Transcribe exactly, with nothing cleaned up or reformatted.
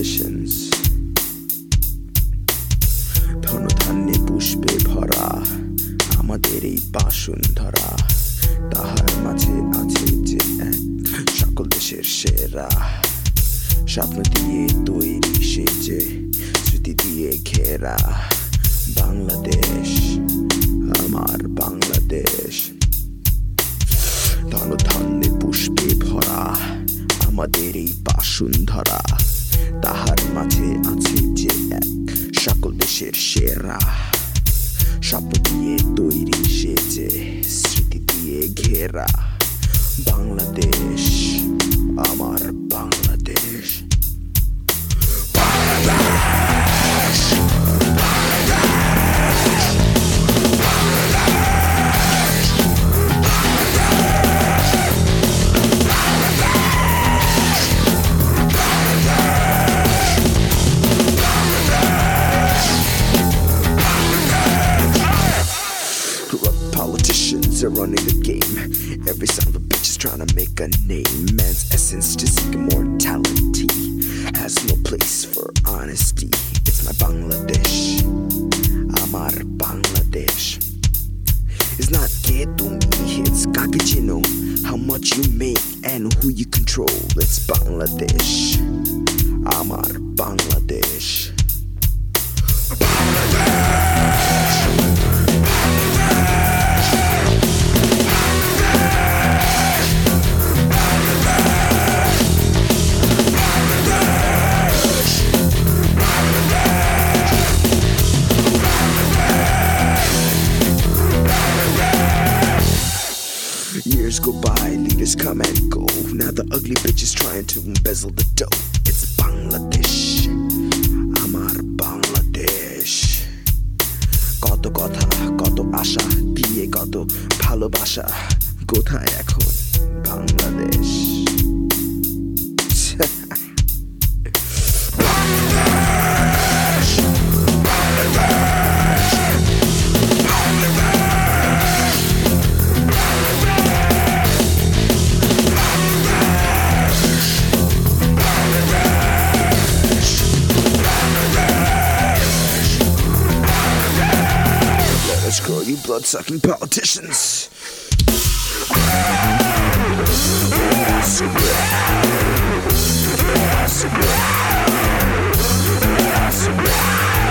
politicians. ধনধান্যে পুষ্পে ভরা আমাদের এই বাসুন্ধরা, তাহার মাঝে আছে যে এক সকল দেশের সেরা। স্বপ্ন দিয়ে তৈরি সে যে স্মৃতি দিয়ে ঘেরা বাংলাদেশ, আমার বাংলাদেশ। ধনধান্যে পুষ্পে ভরা আমাদের এই বাসুন্ধরা, তাহার মাঝে আছে যে এক সকল দেশের সেরা। স্বপ্ন দিয়ে তৈরি সে যে স্মৃতি দিয়ে ঘেরা বাংলাদেশ, আমার Bangladesh. Politicians are running the game. Every son of a bitch is trying to make a name. Man's essence to seek immortality has no place for honesty. It's my Bangladesh, Amar Bangladesh. It's not ke tumi, it's kake chino. How much you make and who you control. It's Bangladesh, Amar Bangladesh. Bangladesh. Years go by, leaders come and go. Now the ugly bitch is trying to embezzle the dough. It's Bangladesh, Amar Bangladesh. Koto kotha, koto asha, diye koto bhalobasha. Kothaয় এখন Bangladesh? Screw you blood-sucking politicians. Screw. Screw. Screw.